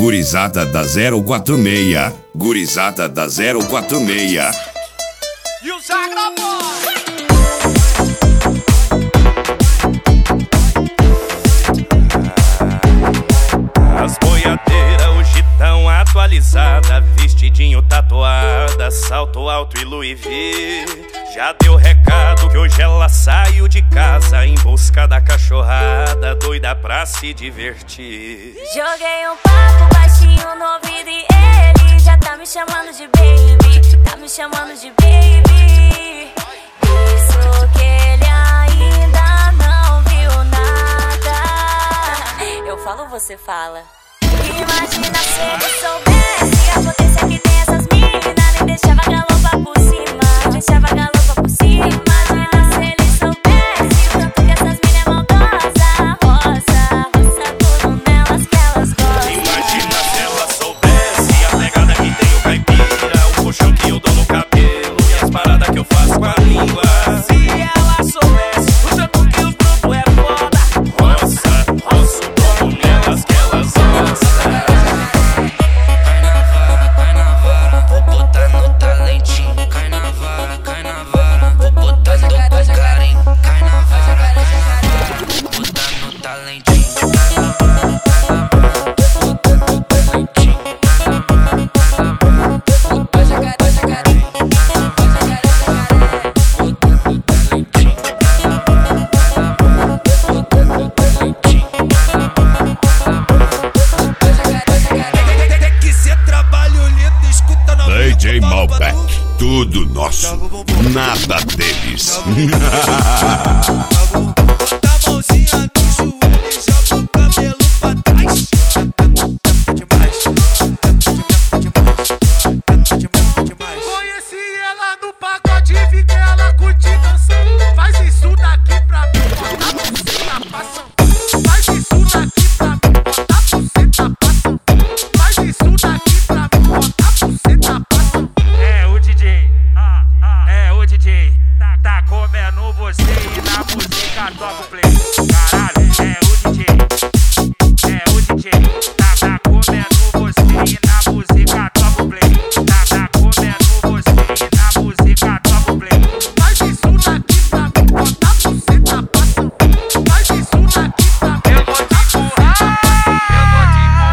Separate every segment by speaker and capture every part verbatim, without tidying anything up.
Speaker 1: Gurizada da zero quatro seis. Gurizada da zero quatro seis.
Speaker 2: E o Zagra Boy! As boiadeiras hoje tão atualizada, vestidinho tatuada, salto alto e Louis V. Já deu recado que hoje ela saiu de casa em busca da cachorrada, doida pra se divertir.
Speaker 3: Joguei um papo baixinho no ouvido e ele já tá me chamando de baby, tá me chamando de baby. Isso que ele ainda não viu nada. Eu falo, você fala. Imagina se ele soubesse a potência que tem essas minas. Nem deixava galopa por cima, nem deixava galopa por cima. Imagina se ele soubesse o tanto que essas minas é maldosa. Roça, roça tudo nelas que elas gostam.
Speaker 2: Imagina se ela soubesse a pegada que tem o caipira, o puxão que eu dou no cabelo e as paradas que eu faço com a língua. Se ela soubesse o tanto que os grupos é foda. Roça, roça tudo nelas que elas gostam.
Speaker 1: D J Malbec, tudo nosso, nada deles.
Speaker 4: Bota a mãozinha no joelho e joga o cabelo pra trás. Conheci ela no pagode, vi que ela curte dançando. Faz isso daqui pra mim, bota a buceta passando. Faz isso daqui pra mim, bota a buceta passando. Faz isso daqui pra mim, bota a buceta passando.
Speaker 5: É o D J, ah, ah, é o D J, tá, tá comendo você e na música toca o play. Caralho, é o D J, é o D J, tá, tá comendo você e na música toca o play. Tá, tá comendo você e na música toca o play.
Speaker 4: Faz isso daqui pra mim, bota a buceta passando. Faz isso daqui pra mim,
Speaker 5: Eu vou te empurrar, eu vou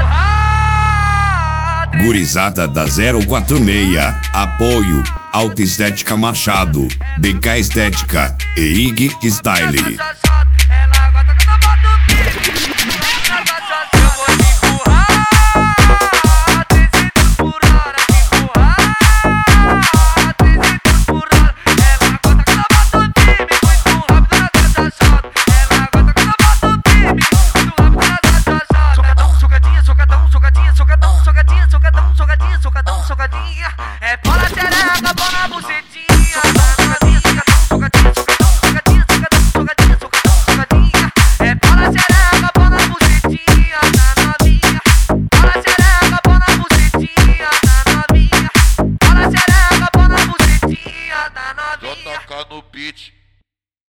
Speaker 5: te empurrar.
Speaker 1: Gurizada da zero quatro seis. Apoio Alta Estética Machado, B K Estética e I G Style.
Speaker 5: Ela gosta que eu boto pique. Eu vou te empurrar, trezentos por hora. Empurrar, trezentos por hora. Ela gosta que eu boto pique. Muito rápido na dança shot. Ela gosta que eu boto pique. Muito rápido na dança shot. Socadão, socadinha, socadão, socadinha, socadão, socadinha, socadão, socadinha, socadão, socadinha. É bola xereca, bola.